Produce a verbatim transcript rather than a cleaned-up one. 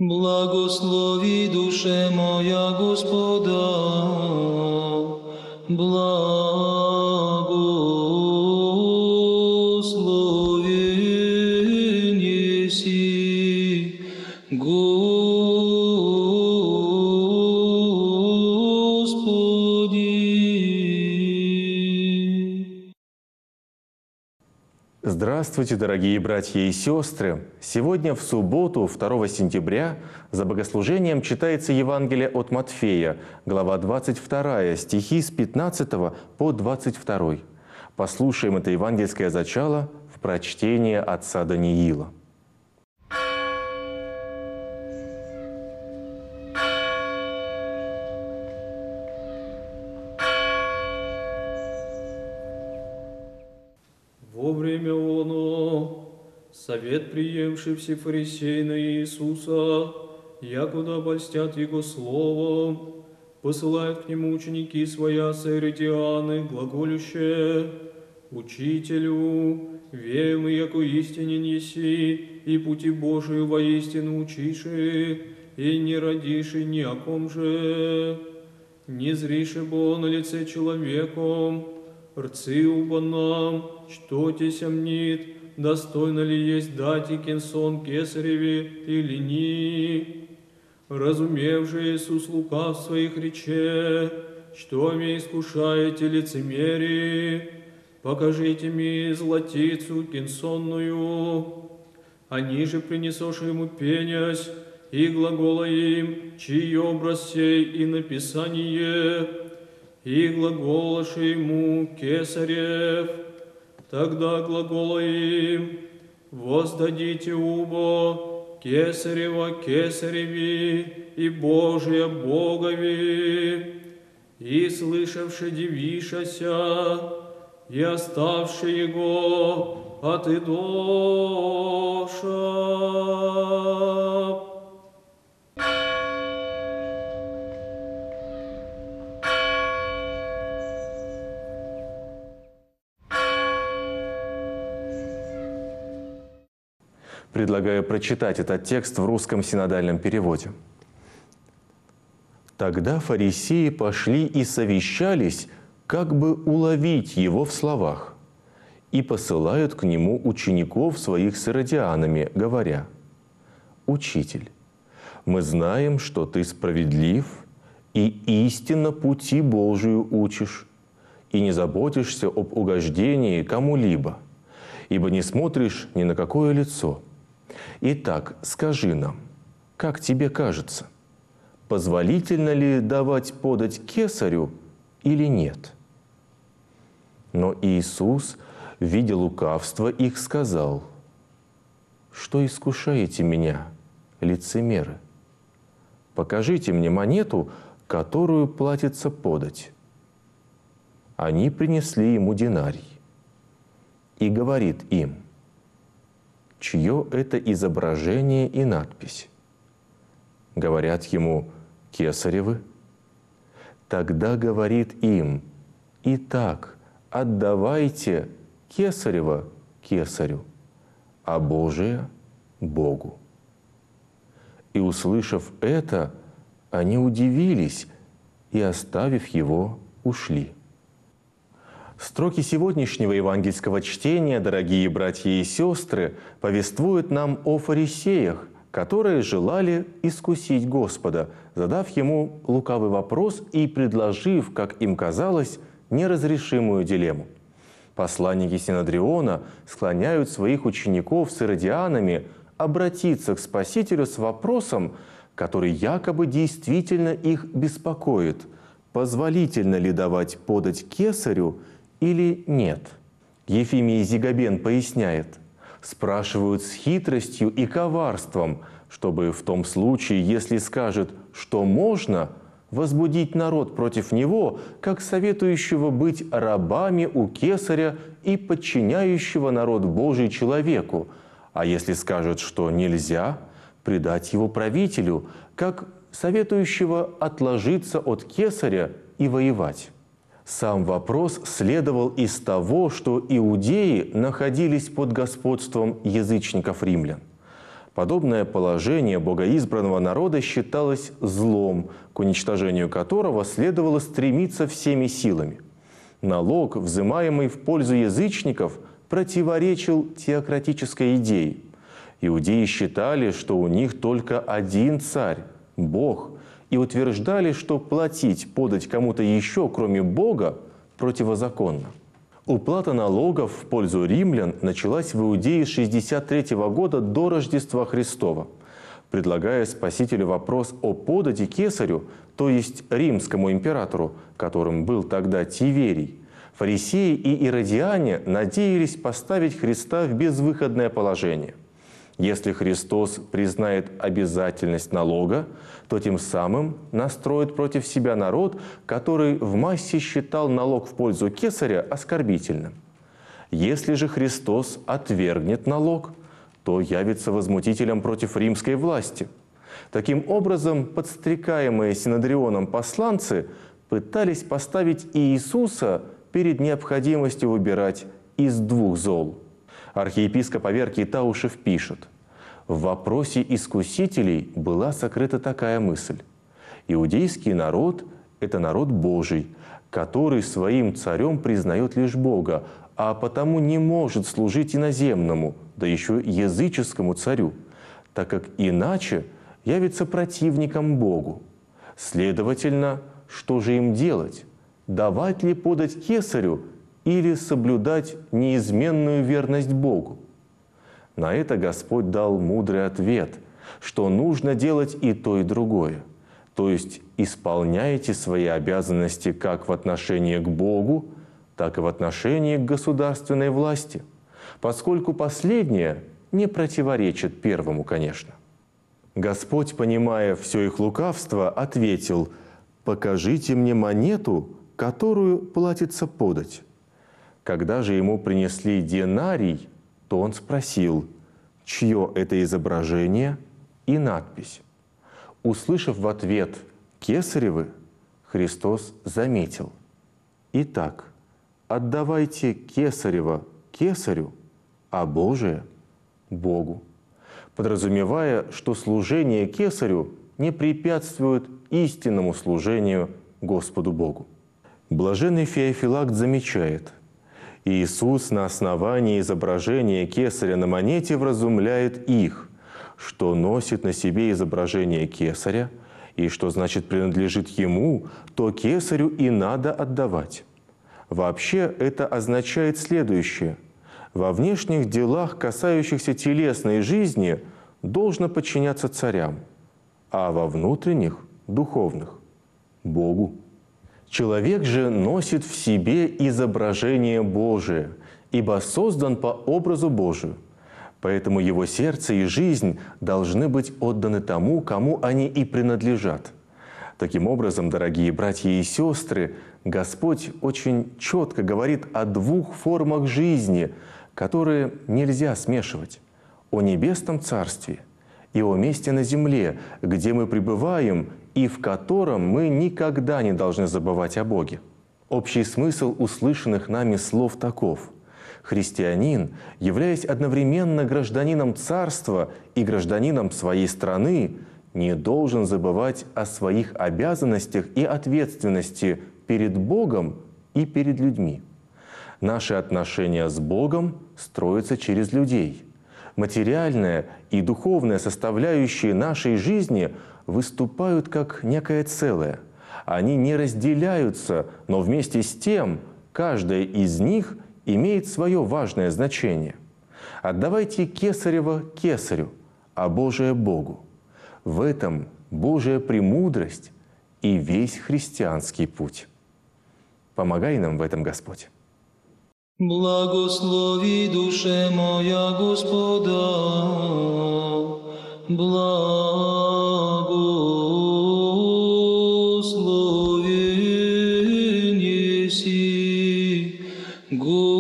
Благослови, душе моя, Господа, благословен еси, Господи. Здравствуйте, дорогие братья и сестры! Сегодня, в субботу, второго сентября, за богослужением читается Евангелие от Матфея, глава двадцать вторая, стихи с пятнадцатого по двадцать второй. Послушаем это евангельское зачало в прочтении отца Даниила. Во время оно, совет приемший все фарисеи на Иисуса, якуда обольстят Его словом, посылают к Нему ученики своя саиритяны, глаголющие: «Учителю, верим мы, яко истинен еси, и пути Божию воистину учиши, и не родиши ни о ком же, не зриши бо на лице человеком, рцы уба нам, что те сомнит, достойно ли есть дать и кенсон кесареве или ни? Разумев же Иисус лукав своих рече, что мне искушаете лицемерие, покажите мне златицу кенсонную». Они же, принесоши ему пенясь, и глагола им, чей образ сей и написание, и глаголаши ему кесарев. Тогда глагола им: «Воздадите убо кесарева кесареви и Божия Богови». И слышавши дивишася, и оставши его отыдоша. Предлагаю прочитать этот текст в русском синодальном переводе. «Тогда фарисеи пошли и совещались, как бы уловить его в словах, и посылают к нему учеников своих с иродианами, говоря: «Учитель, мы знаем, что ты справедлив и истинно пути Божию учишь, и не заботишься об угождении кому-либо, ибо не смотришь ни на какое лицо. Итак, скажи нам, как тебе кажется, позволительно ли давать подать кесарю или нет?» Но Иисус, видя лукавство их, сказал: «Что искушаете меня, лицемеры? Покажите мне монету, которую платится подать». Они принесли ему динарий. И говорит им: «Чье это изображение и надпись?» Говорят ему: «Кесаревы». Тогда говорит им: «Итак, отдавайте кесарева кесарю, а Божие Богу». И, услышав это, они удивились и, оставив его, ушли. Строки сегодняшнего евангельского чтения, дорогие братья и сестры, повествуют нам о фарисеях, которые желали искусить Господа, задав Ему лукавый вопрос и предложив, как им казалось, неразрешимую дилемму. Посланники Синодриона склоняют своих учеников с иродианами обратиться к Спасителю с вопросом, который якобы действительно их беспокоит: позволительно ли давать подать кесарю или нет? Ефимий Зигабен поясняет: спрашивают с хитростью и коварством, чтобы в том случае, если скажет, что можно, возбудить народ против него, как советующего быть рабами у кесаря и подчиняющего народ Божий человеку, а если скажет, что нельзя, предать его правителю, как советующего отложиться от кесаря и воевать. Сам вопрос следовал из того, что иудеи находились под господством язычников римлян. Подобное положение богоизбранного народа считалось злом, к уничтожению которого следовало стремиться всеми силами. Налог, взимаемый в пользу язычников, противоречил теократической идее. Иудеи считали, что у них только один царь – Бог, и утверждали, что платить, подать кому-то еще, кроме Бога, противозаконно. Уплата налогов в пользу римлян началась в Иудее с шестьдесят третьего года до Рождества Христова. Предлагая Спасителю вопрос о подати кесарю, то есть римскому императору, которым был тогда Тиверий, фарисеи и иродиане надеялись поставить Христа в безвыходное положение. Если Христос признает обязательность налога, то тем самым настроит против себя народ, который в массе считал налог в пользу кесаря оскорбительным. Если же Христос отвергнет налог, то явится возмутителем против римской власти. Таким образом, подстрекаемые Синедрионом посланцы пытались поставить Иисуса перед необходимостью выбирать из двух зол. Архиепископ Аверкий Таушев пишет: «В вопросе искусителей была сокрыта такая мысль. Иудейский народ – это народ Божий, который своим царем признает лишь Бога, а потому не может служить иноземному, да еще языческому царю, так как иначе явится противником Богу. Следовательно, что же им делать? Давать ли подать кесарю или соблюдать неизменную верность Богу?» На это Господь дал мудрый ответ, что нужно делать и то, и другое. То есть исполняйте свои обязанности как в отношении к Богу, так и в отношении к государственной власти, поскольку последнее не противоречит первому, конечно. Господь, понимая все их лукавство, ответил: «Покажите мне монету, которую платится подать». Когда же ему принесли динарий, то он спросил, чье это изображение и надпись. Услышав в ответ «Кесаревы», Христос заметил: «Итак, отдавайте Кесарева Кесарю, а Божие – Богу», подразумевая, что служение Кесарю не препятствует истинному служению Господу Богу. Блаженный Феофилакт замечает: Иисус на основании изображения кесаря на монете вразумляет их, что носит на себе изображение кесаря, и что значит принадлежит ему, то кесарю и надо отдавать. Вообще это означает следующее. Во внешних делах, касающихся телесной жизни, должно подчиняться царям, а во внутренних – духовных – Богу. Человек же носит в себе изображение Божие, ибо создан по образу Божию. Поэтому его сердце и жизнь должны быть отданы тому, кому они и принадлежат. Таким образом, дорогие братья и сестры, Господь очень четко говорит о двух формах жизни, которые нельзя смешивать: о небесном царстве и о месте на земле, где мы пребываем и в котором мы никогда не должны забывать о Боге. Общий смысл услышанных нами слов таков: христианин, являясь одновременно гражданином царства и гражданином своей страны, не должен забывать о своих обязанностях и ответственности перед Богом и перед людьми. Наши отношения с Богом строятся через людей. Материальная и духовная составляющие нашей жизни выступают как некое целое. Они не разделяются, но вместе с тем каждая из них имеет свое важное значение. Отдавайте Кесарева Кесарю, а Божие Богу. В этом Божья премудрость и весь христианский путь. Помогай нам в этом, Господь. Благослови, душе моя, Господа, благословен еси, Господи.